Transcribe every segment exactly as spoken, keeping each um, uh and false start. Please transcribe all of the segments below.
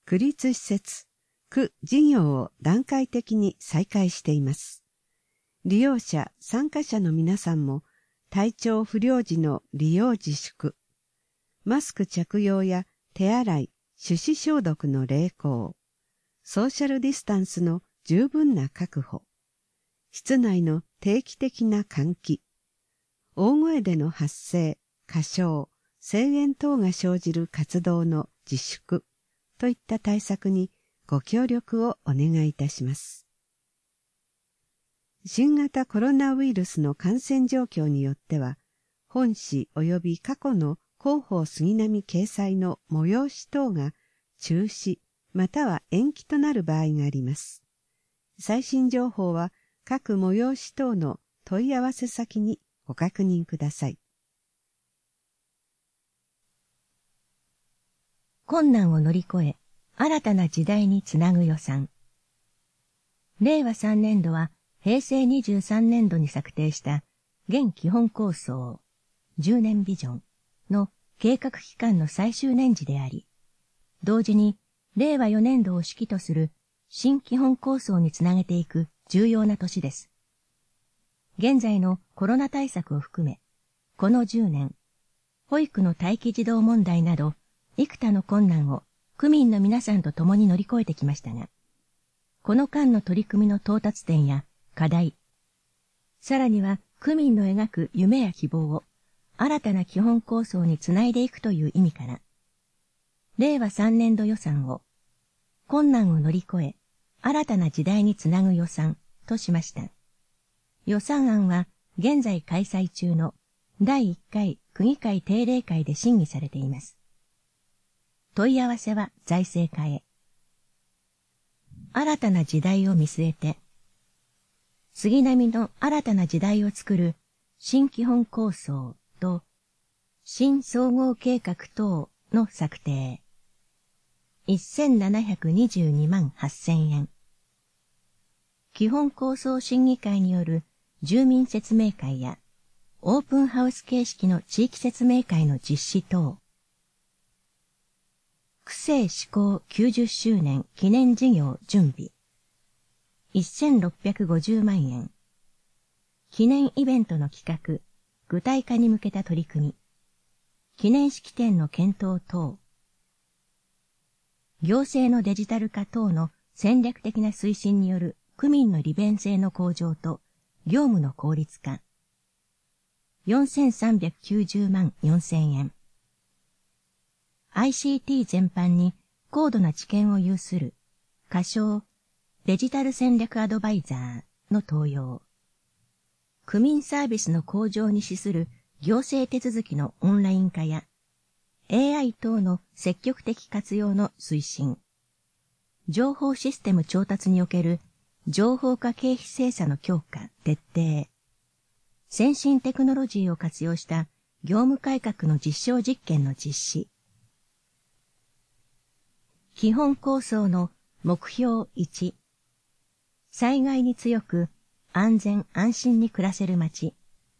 区立施設、区事業を段階的に再開しています。利用者、参加者の皆さんも体調不良時の利用自粛、マスク着用や手洗い、手指消毒の励行、ソーシャルディスタンスの十分な確保、室内の定期的な換気、大声での発声、歌唱、声援等が生じる活動の自粛といった対策にご協力をお願いいたします。新型コロナウイルスの感染状況によっては、本誌及び過去の広報杉並掲載の催し等が中止または延期となる場合があります。最新情報は各催し等の問い合わせ先にご確認ください。 困難を乗り越え、新たな時代につなぐ予算。れいわさんねんどはへいせいにじゅうさんねんどに策定した現基本構想じゅうねんビジョンの計画期間の最終年次であり、同時にれいわよねんどを指揮とする新基本構想につなげていく重要な年です。現在のコロナ対策を含め、このじゅうねん、保育の待機児童問題など、幾多の困難を区民の皆さんと共に乗り越えてきましたが、この間の取り組みの到達点や課題、さらには区民の描く夢や希望を新たな基本構想につないでいくという意味から、れいわさんねんど予算を困難を乗り越え新たな時代につなぐ予算としました。予算案は現在開催中のだいいっかい区議会定例会で審議されています。問い合わせは財政課へ。新たな時代を見据えて、杉並の新たな時代を作る新基本構想と新総合計画等の策定。せんななひゃくにじゅうにまんはっせんえん。基本構想審議会による住民説明会やオープンハウス形式の地域説明会の実施等。区政施行きゅうじゅっしゅうねん記念事業準備。せんろっぴゃくごじゅうまんえん。記念イベントの企画、具体化に向けた取り組み。記念式典の検討等。行政のデジタル化等の戦略的な推進による区民の利便性の向上と業務の効率化。よんせんさんびゃくきゅうじゅうまんよんせんえん。アイシーティー 全般に高度な知見を有する仮称デジタル戦略アドバイザーの登用。区民サービスの向上に資する行政手続きのオンライン化や エーアイ 等の積極的活用の推進。情報システム調達における情報化経費精査の強化、徹底。先進テクノロジーを活用した業務改革の実証実験の実施。基本構想の目標いち。災害に強く安全安心に暮らせる街。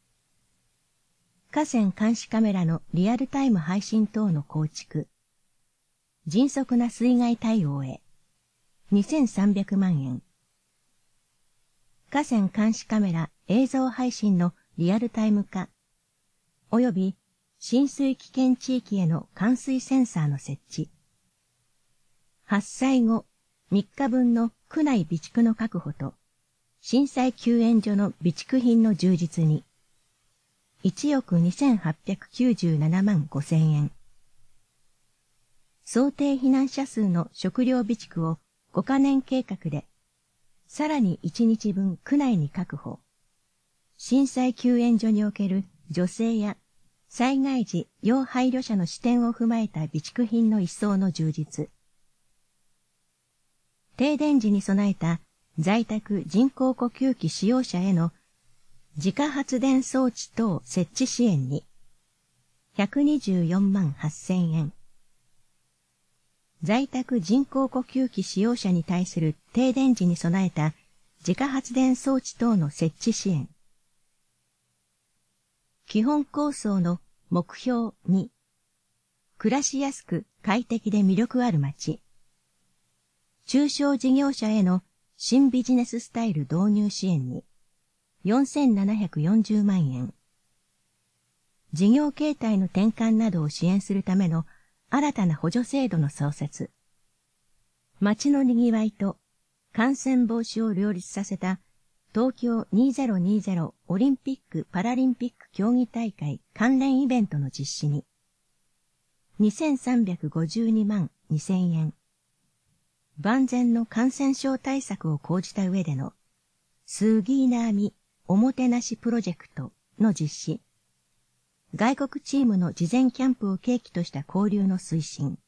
河川監視カメラのリアルタイム配信等の構築。迅速な水害対応へ。にせんさんびゃくまんえん。河川監視カメラ映像配信のリアルタイム化。および浸水危険地域への冠水センサーの設置。発災後みっかぶんの区内備蓄の確保と、震災救援所の備蓄品の充実に、いちおくにせんはっぴゃくきゅうじゅうななまんごせんえん。想定避難者数の食料備蓄をごかねん計画で、さらにいちにちぶん区内に確保。震災救援所における女性や災害時要配慮者の視点を踏まえた備蓄品の一層の充実。停電時に備えた在宅人工呼吸器使用者への自家発電装置等設置支援にひゃくにじゅうよんまんはっせんえん。在宅人工呼吸器使用者に対する停電時に備えた自家発電装置等の設置支援。基本構想の目標に、暮らしやすく快適で魅力ある街。 中小事業者への新ビジネススタイル導入支援によんせんななひゃくよんじゅうまんえん。事業形態の転換などを支援するための新たな補助制度の創設。街の賑わいと感染防止を両立させた東京にせんにじゅうオリンピック・パラリンピック競技大会関連イベントの実施ににせんさんびゃくごじゅうにまんにせんえん。万全の感染症対策を講じた上でのスーギーナーミおもてなしプロジェクトの実施。外国チームの事前キャンプを契機とした交流の推進。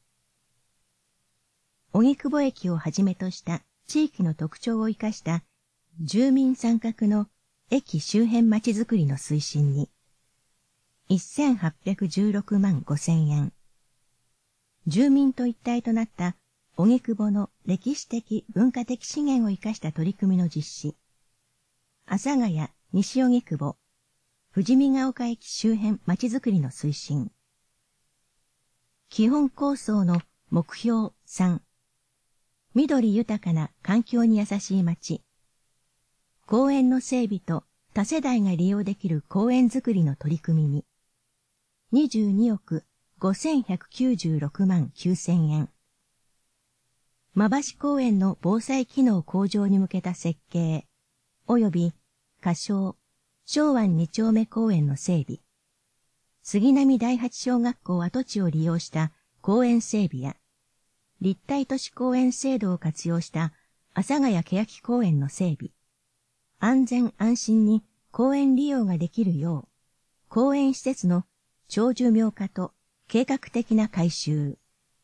荻窪駅をはじめとした地域の特徴を生かした住民参画の駅周辺まちづくりの推進にせんはっぴゃくじゅうろくまんごせんえん。住民と一体となった荻窪の歴史的文化的資源を生かした取り組みの実施。阿佐ヶ谷、西荻窪、富士見ヶ丘駅周辺まちづくりの推進。基本構想の目標さん。緑豊かな環境に優しい街。公園の整備と多世代が利用できる公園づくりの取り組みににじゅうにおくごせんひゃくきゅうじゅうろくまんきゅうせんえん。馬橋公園の防災機能向上に向けた設計、及び仮称、昭湾二丁目公園の整備、杉並第八小学校跡地を利用した公園整備や、立体都市公園制度を活用した阿佐ヶ谷欅公園の整備、安全安心に公園利用ができるよう、公園施設の長寿命化と計画的な改修。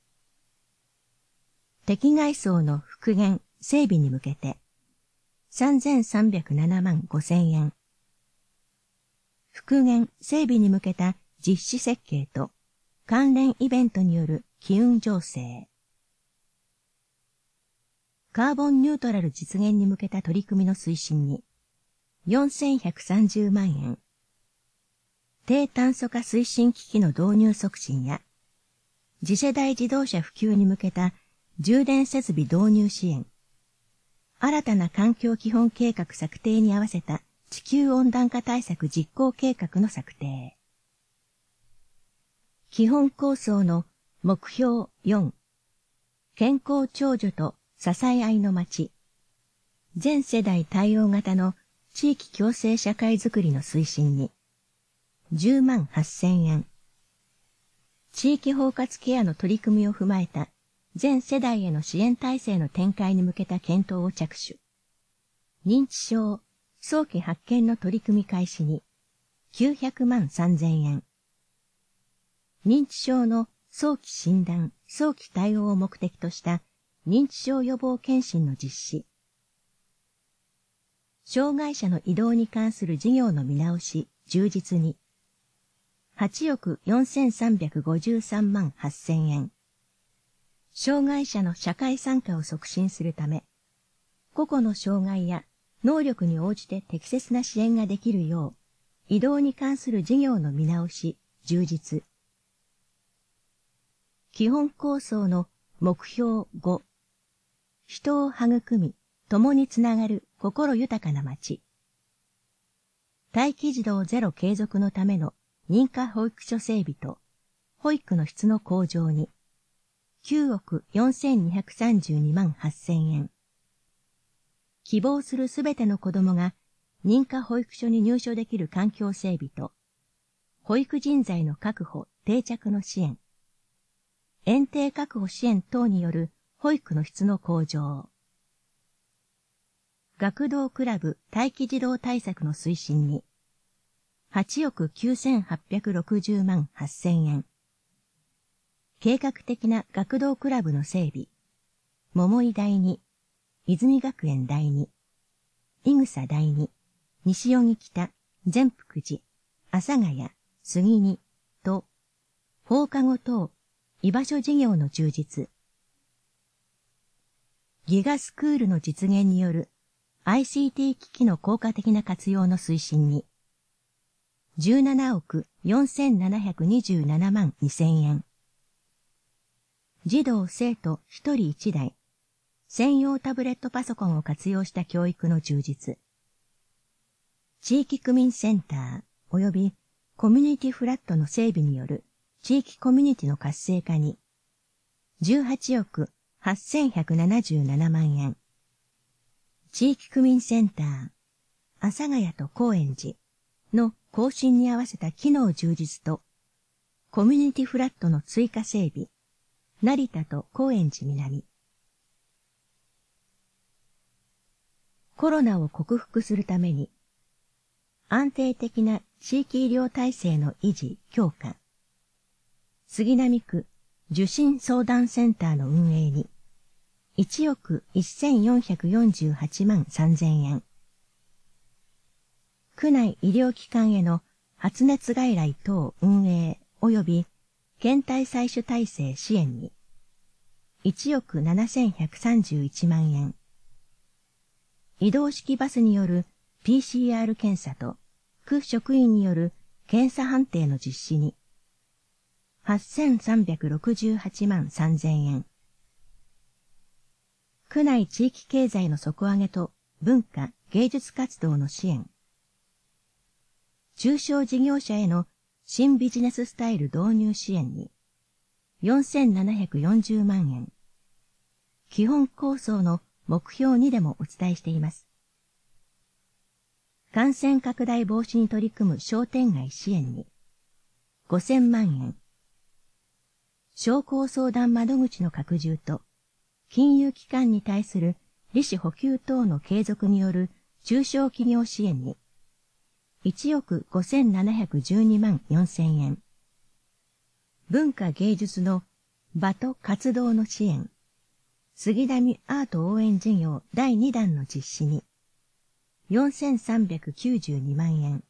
敵外層の復元、整備に向けて、さんぜんさんびゃくななまんごせんえん。復元、整備に向けた実施設計と関連イベントによる機運醸成。カーボンニュートラル実現に向けた取り組みの推進によんせんひゃくさんじゅうまんえん。低炭素化推進機器の導入促進や、次世代自動車普及に向けた充電設備導入支援、新たな環境基本計画策定に合わせた地球温暖化対策実行計画の策定。基本構想の目標よん、健康長寿と支え合いの街、全世代対応型の地域共生社会づくりの推進にじゅうまんはっせんえん。地域包括ケアの取り組みを踏まえた全世代への支援体制の展開に向けた検討を着手。認知症、早期発見の取り組み開始にきゅうひゃくまんさんぜんえん。認知症の早期診断、早期対応を目的とした認知症予防検診の実施。障害者の移動に関する事業の見直し、充実にはちおくよんせんさんびゃくごじゅうさんまんはっせんえん。障害者の社会参加を促進するため、個々の障害や能力に応じて適切な支援ができるよう、移動に関する事業の見直し、充実。基本構想の目標ご、人を育み、共につながる心豊かな街。待機児童ゼロ継続のための認可保育所整備と、保育の質の向上に、きゅうおくよんせんにひゃくさんじゅうにまんはっせんえん。希望するすべての子供が認可保育所に入所できる環境整備と、保育人材の確保、定着の支援、園庭確保支援等による保育の質の向上、学童クラブ待機児童対策の推進に、はちおくきゅうせんはっぴゃくろくじゅうまんはっせんえん。計画的な学童クラブの整備、桃井第二、泉学園第二、井草第二、西荻北、善福寺、阿佐ヶ谷、杉にと、放課後等、居場所事業の充実。ギガスクールの実現による アイシーティー 機器の効果的な活用の推進に、じゅうななおくよんせんななひゃくにじゅうななまんにせんえん。児童生徒ひとりいちだい、 専用タブレットパソコンを活用した教育の充実。地域区民センター及びコミュニティフラットの整備による地域コミュニティの活性化にじゅうはちおくはっせんひゃくななじゅうななまんえん。地域区民センター、阿佐ヶ谷と高円寺の更新に合わせた機能充実と、コミュニティフラットの追加整備、成田と高円寺南。コロナを克服するために、安定的な地域医療体制の維持・強化。杉並区受診相談センターの運営に、いちおくせんよんひゃくよんじゅうはちまんさんぜんえん。区内医療機関への発熱外来等運営及び検体採取体制支援に、いちおくななせんひゃくさんじゅういちまんえん。移動式バスによる ピーシーアール 検査と区職員による検査判定の実施に、はっせんさんびゃくろくじゅうはちまんさんぜんえん。区内地域経済の底上げと文化・芸術活動の支援。中小事業者への新ビジネススタイル導入支援に、よんせんななひゃくよんじゅうまんえん。基本構想の目標にでもお伝えしています。感染拡大防止に取り組む商店街支援に、ごせんまんえん。商工相談窓口の拡充と、金融機関に対する利子補給等の継続による中小企業支援に、いちおくごせんななひゃくじゅうにまんよんせんえん。文化芸術の場と活動の支援、杉並アート応援事業だいにだんの実施に、よんせんさんびゃくきゅうじゅうにまんえん。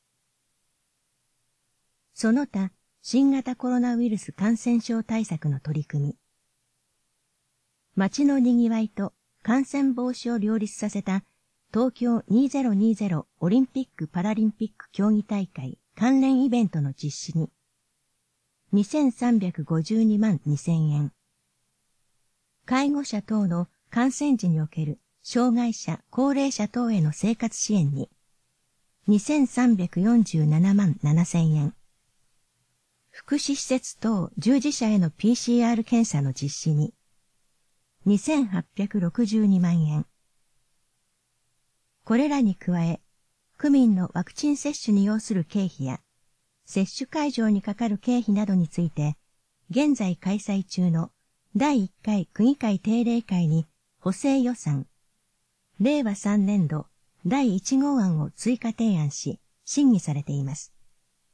その他、新型コロナウイルス感染症対策の取り組み。街のにぎわいと感染防止を両立させた東京にせんにじゅうオリンピック・パラリンピック競技大会関連イベントの実施に、にせんさんびゃくごじゅうにまんにせんえん。介護者等の感染時における障害者・高齢者等への生活支援に、にせんさんびゃくよんじゅうななまんななせんえん。福祉施設等従事者への ピーシーアール 検査の実施に、にせんはっぴゃくろくじゅうにまんえん。これらに加え、区民のワクチン接種に要する経費や、接種会場にかかる経費などについて、現在開催中のだいいっかい区議会定例会に補正予算、れいわさんねんどだいいちごう案を追加提案し、審議されています。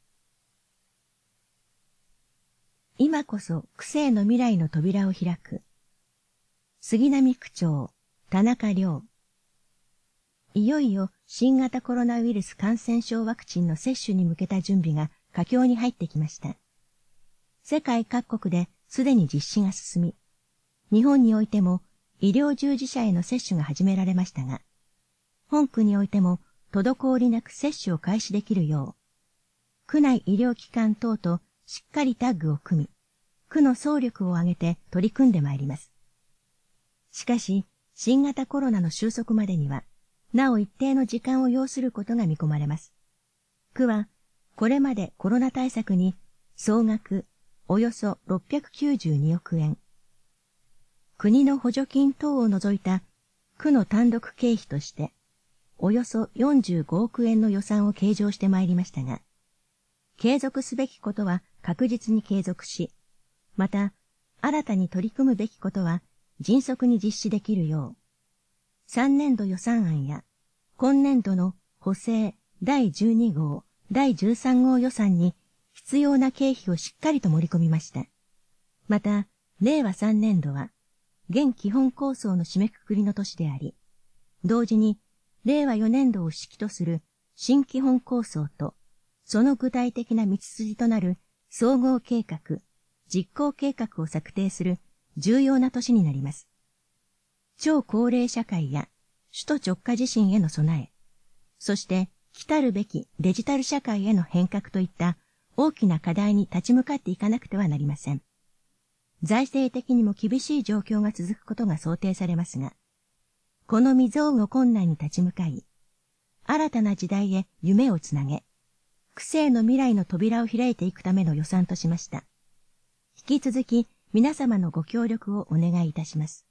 今こそ区政の未来の扉を開く。杉並区長、田中良。いよいよ新型コロナウイルス感染症ワクチンの接種に向けた準備が佳境に入ってきました。世界各国ですでに実施が進み、日本においても医療従事者への接種が始められましたが、本区においても滞りなく接種を開始できるよう、区内医療機関等としっかりタッグを組み、区の総力を挙げて取り組んでまいります。しかし、新型コロナの収束までには、なお一定の時間を要することが見込まれます。区は、これまでコロナ対策に総額およそろっぴゃくきゅうじゅうにおくえん、国の補助金等を除いた区の単独経費として、およそよんじゅうごおくえんの予算を計上してまいりましたが、継続すべきことは確実に継続し、また、新たに取り組むべきことは迅速に実施できるよう、さんねんど予算案や、今年度の補正だいじゅうにごう、だいじゅうさんごう予算に必要な経費をしっかりと盛り込みました。また、れいわさんねんどは、現基本構想の締めくくりの年であり、同時に、れいわよねんどを指揮とする新基本構想と、その具体的な道筋となる総合計画、実行計画を策定する重要な年になります。超高齢社会や首都直下地震への備え、そして来たるべきデジタル社会への変革といった大きな課題に立ち向かっていかなくてはなりません。 財政的にも厳しい状況が続くことが想定されますが、この未曾有の困難に立ち向かい、新たな時代へ夢をつなげ、区政の未来の扉を開いていくための予算としました。引き続き皆様のご協力をお願いいたします。